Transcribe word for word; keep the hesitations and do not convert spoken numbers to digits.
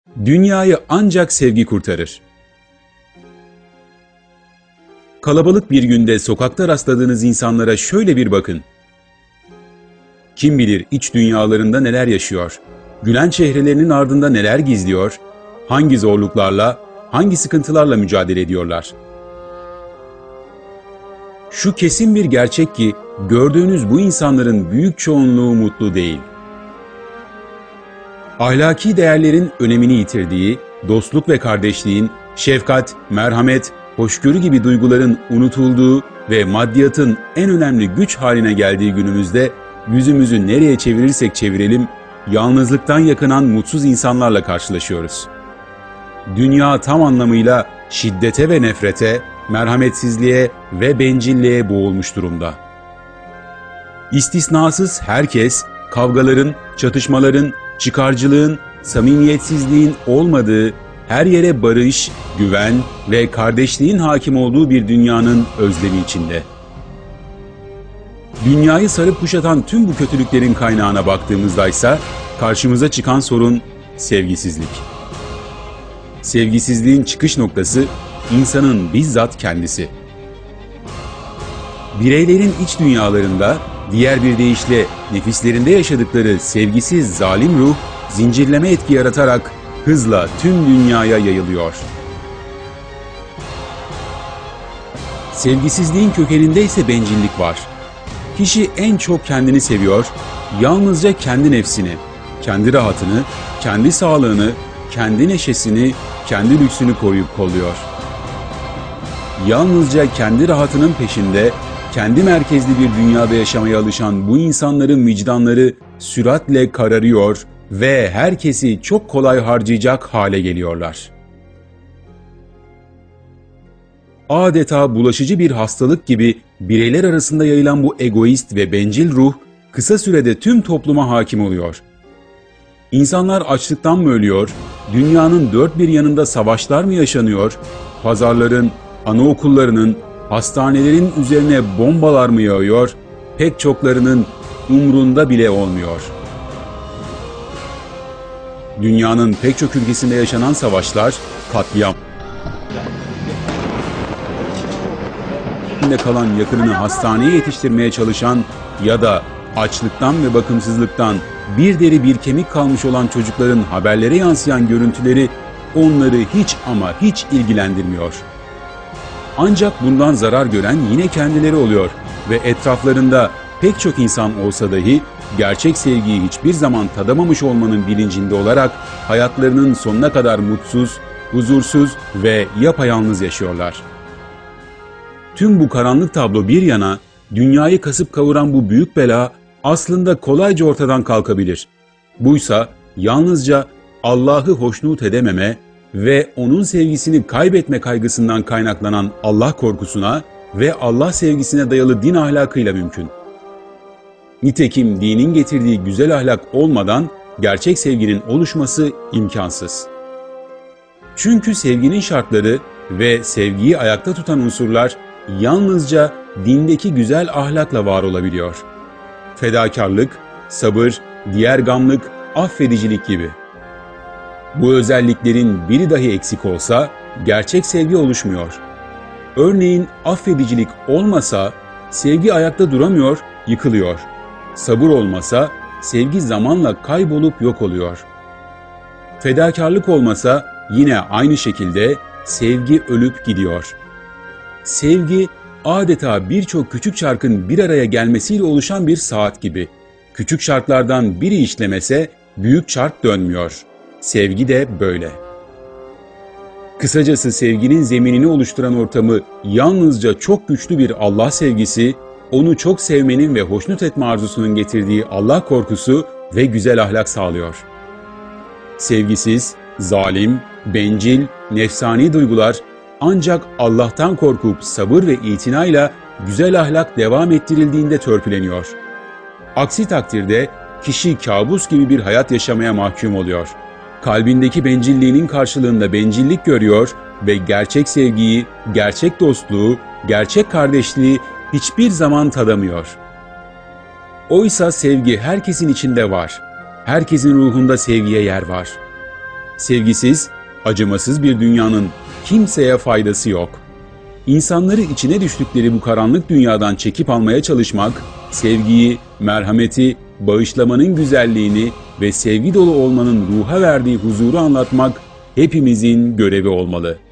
Dünyayı ancak sevgi kurtarır. Kalabalık bir günde sokakta rastladığınız insanlara şöyle bir bakın. Kim bilir iç dünyalarında neler yaşıyor, gülen çehrelerinin ardında neler gizliyor, hangi zorluklarla, hangi sıkıntılarla mücadele ediyorlar. Şu kesin bir gerçek ki, gördüğünüz bu insanların büyük çoğunluğu mutlu değil. Ahlaki değerlerin önemini yitirdiği, dostluk ve kardeşliğin, şefkat, merhamet, hoşgörü gibi duyguların unutulduğu ve maddiyatın en önemli güç haline geldiği günümüzde yüzümüzü nereye çevirirsek çevirelim, yalnızlıktan yakınan mutsuz insanlarla karşılaşıyoruz. Dünya tam anlamıyla şiddete ve nefrete, merhametsizliğe ve bencilliğe boğulmuş durumda. İstisnasız herkes, kavgaların, çatışmaların, çıkarcılığın, samimiyetsizliğin olmadığı, her yere barış, güven ve kardeşliğin hakim olduğu bir dünyanın özlemi içinde. Dünyayı sarıp kuşatan tüm bu kötülüklerin kaynağına baktığımızda ise karşımıza çıkan sorun sevgisizlik. Sevgisizliğin çıkış noktası insanın bizzat kendisi. Bireylerin iç dünyalarında, diğer bir deyişle nefislerinde yaşadıkları sevgisiz zalim ruh, zincirleme etki yaratarak hızla tüm dünyaya yayılıyor. Sevgisizliğin kökeninde ise bencillik var. Kişi en çok kendini seviyor, yalnızca kendi nefsini, kendi rahatını, kendi sağlığını, kendi neşesini, kendi lüksünü koruyup kolluyor. Yalnızca kendi rahatının peşinde, kendi merkezli bir dünyada yaşamaya alışan bu insanların vicdanları süratle kararıyor ve herkesi çok kolay harcayacak hale geliyorlar. Adeta bulaşıcı bir hastalık gibi bireyler arasında yayılan bu egoist ve bencil ruh kısa sürede tüm topluma hakim oluyor. İnsanlar açlıktan mı ölüyor, dünyanın dört bir yanında savaşlar mı yaşanıyor, pazarların, anaokullarının, hastanelerin üzerine bombalar mı yağıyor, pek çoklarının umrunda bile olmuyor. Dünyanın pek çok ülkesinde yaşanan savaşlar, katliam. Kalan yakınını hastaneye yetiştirmeye çalışan ya da açlıktan ve bakımsızlıktan bir deri bir kemik kalmış olan çocukların haberlere yansıyan görüntüleri onları hiç ama hiç ilgilendirmiyor. Ancak bundan zarar gören yine kendileri oluyor ve etraflarında pek çok insan olsa dahi gerçek sevgiyi hiçbir zaman tadamamış olmanın bilincinde olarak hayatlarının sonuna kadar mutsuz, huzursuz ve yapayalnız yaşıyorlar. Tüm bu karanlık tablo bir yana, dünyayı kasıp kavuran bu büyük bela aslında kolayca ortadan kalkabilir. Buysa yalnızca Allah'ı hoşnut edememe ve O'nun sevgisini kaybetme kaygısından kaynaklanan Allah korkusuna ve Allah sevgisine dayalı din ahlakıyla mümkün. Nitekim dinin getirdiği güzel ahlak olmadan gerçek sevginin oluşması imkansız. Çünkü sevginin şartları ve sevgiyi ayakta tutan unsurlar yalnızca dindeki güzel ahlakla var olabiliyor. Fedakarlık, sabır, diğergamlık, affedicilik gibi. Bu özelliklerin biri dahi eksik olsa gerçek sevgi oluşmuyor. Örneğin affedicilik olmasa sevgi ayakta duramıyor, yıkılıyor. Sabır olmasa sevgi zamanla kaybolup yok oluyor. Fedakarlık olmasa yine aynı şekilde sevgi ölüp gidiyor. Sevgi adeta birçok küçük çarkın bir araya gelmesiyle oluşan bir saat gibi. Küçük çarklardan biri işlemese büyük çark dönmüyor. Sevgi de böyle. Kısacası sevginin zeminini oluşturan ortamı yalnızca çok güçlü bir Allah sevgisi, onu çok sevmenin ve hoşnut etme arzusunun getirdiği Allah korkusu ve güzel ahlak sağlıyor. Sevgisiz, zalim, bencil, nefsani duygular ancak Allah'tan korkup sabır ve itinayla güzel ahlak devam ettirildiğinde törpüleniyor. Aksi takdirde kişi kabus gibi bir hayat yaşamaya mahkum oluyor. Kalbindeki bencilliğinin karşılığında bencillik görüyor ve gerçek sevgiyi, gerçek dostluğu, gerçek kardeşliği hiçbir zaman tadamıyor. Oysa sevgi herkesin içinde var. Herkesin ruhunda sevgiye yer var. Sevgisiz, acımasız bir dünyanın kimseye faydası yok. İnsanları içine düştükleri bu karanlık dünyadan çekip almaya çalışmak, sevgiyi, merhameti, bağışlamanın güzelliğini ve sevgi dolu olmanın ruha verdiği huzuru anlatmak hepimizin görevi olmalı.